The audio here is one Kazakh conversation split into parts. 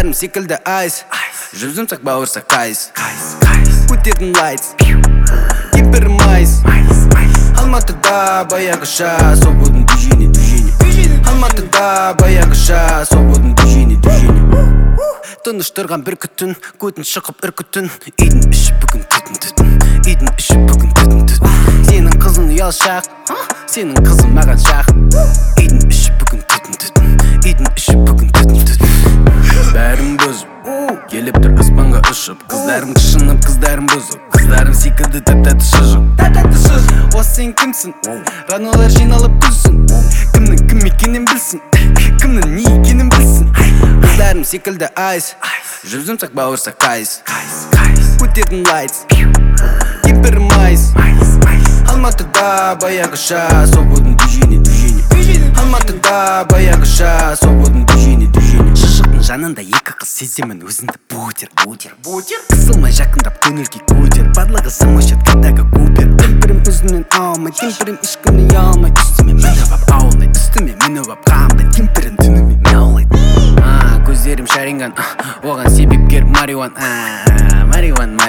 Қыздарым секілді айс, жүзімсақ бауырсақ қайыс. Өтетін лайтс, кемпірім айс. Алматыда баяғыша свободный движение. Алматыда баяғыша свободный движение. Тыныш тұрған бір күтін, көтін шығып үркітін. Үйдің іші бүгін түтін. Үйдің іші бүгін түтін. Сенің қызың ұялшақ, сенің қызың маған шақ. Үйдің іші бүгін түтін. Үйдің іші бүгін түтін. Бәрім бұзып, келіп тұр аспанға ұшып. Қыздарым кішініп, қыздарым бұзып. Қыздарым секілді тәтті шыжып. О сен кімсің? Раналар жиналып күлсін. Кімнің кім екенін білсін, кімнің не екенін білсін. Қыздарым секілді айс, жүзімсақ бауырсақ қайыс. Өтетін лайтс, кемпірім айс. Алматыда баяғыша свободный движение. Алматыда баяғыша свободный движение. Шыжықтың жанында екі қыз сеземін өзіңді бутер. Қысылмай жақындап көңілге көтер. Барлығы самошет қайдағы купер. Кемпірім өзімнен аумай, кемпірім ешкімнен ұялмай. Үстіме мініп ап аулай, үстіме мініп ап қамдай. Кемпірім түніме мяулайды. Көздерім шаринган, оған себепкер мариуан. Мариуан,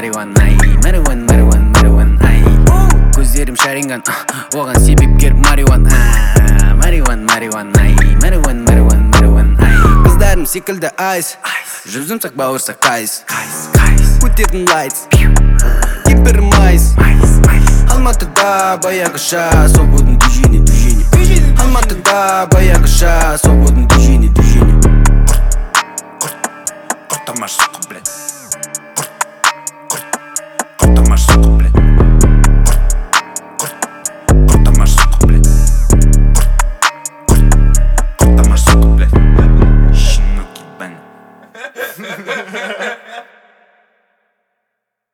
ай. Көздерім шаринган, оған себепкер мариуан. Мариуан, ай. Қыздарым секілді айс, жүзімсақ бауырсақ қайыс. Өтетін лайтс, кемпірім айс. Алматыда баяғыша свободный движение. Алматыда баяғыша свободный движение. Құртамаш соқы, блядь. Құртамаш соқы, блядь. Құртамаш соқы, блядь. Құртамаш соқы, блядь. Щенок ебаный.